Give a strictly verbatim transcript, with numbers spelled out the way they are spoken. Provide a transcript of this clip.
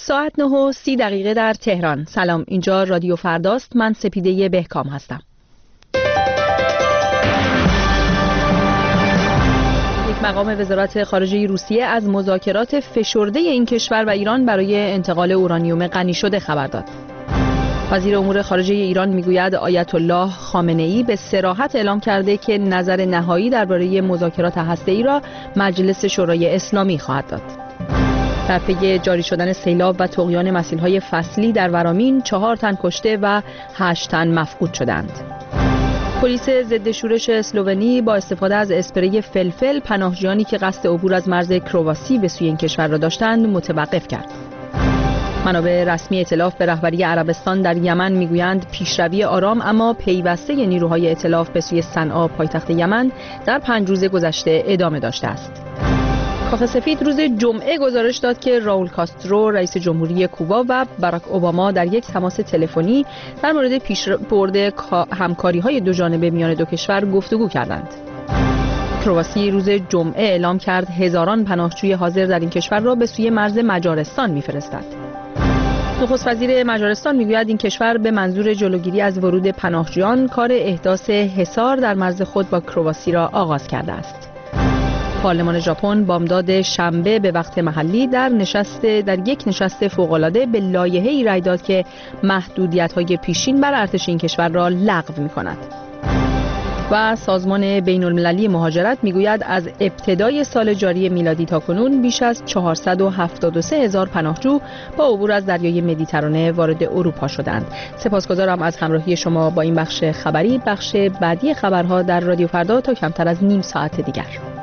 ساعت نه و سی دقیقه در تهران. سلام، اینجا رادیو فرداست. من سپیده بهکام هستم. یک مقام وزارت خارجه روسیه از مذاکرات فشرده این کشور و ایران برای انتقال اورانیوم غنی شده خبر داد. وزیر امور خارجه ایران میگوید آیت الله خامنه‌ای به صراحت اعلام کرده که نظر نهایی درباره مذاکرات هسته‌ای را مجلس شورای اسلامی خواهد داد. در پی جاری شدن سیلاب و طغیان مسیل‌های فصلی در ورامین چهار تن کشته و هشت تن مفقود شدند. پلیس ضد شورش اسلوونی با استفاده از اسپری فلفل پناهجویانی که قصد عبور از مرز کرواسی به سوی این کشور را داشتند متوقف کرد. منابع رسمی ائتلاف به رهبری عربستان در یمن میگویند پیشروی آرام اما پیوسته نیروهای ائتلاف به سوی صنعا پایتخت یمن در پنج روز گذشته ادامه داشته است. کاخ سفید روز جمعه گزارش داد که راول کاسترو رئیس جمهوری کوبا و باراک اوباما در یک تماس تلفنی در مورد پیشبرد همکاری‌های دو جانبه میان دو کشور گفتگو کردند. کرواسی روز جمعه اعلام کرد هزاران پناهجوی حاضر در این کشور را به سوی مرز مجارستان می‌فرستد. نخست وزیر مجارستان میگوید این کشور به منظور جلوگیری از ورود پناهجویان کار احداث حصار در مرز خود با کرواسی را آغاز کرده است. پارلمان ژاپن بامداد شنبه به وقت محلی در نشست در یک نشست فوق‌العاده به لایحه‌ای رأی داد که محدودیت‌های پیشین بر ارتش این کشور را لغو می‌کند. و سازمان بین‌المللی مهاجرت میگوید از ابتدای سال جاری میلادی تاکنون بیش از چهارصد و هفتاد و سه هزار پناهجو با عبور از دریای مدیترانه وارد اروپا شدند. سپاسگزارم از همراهی شما با این بخش خبری. بخش بعدی خبرها در رادیو فردا تا کمتر از نیم ساعت دیگر.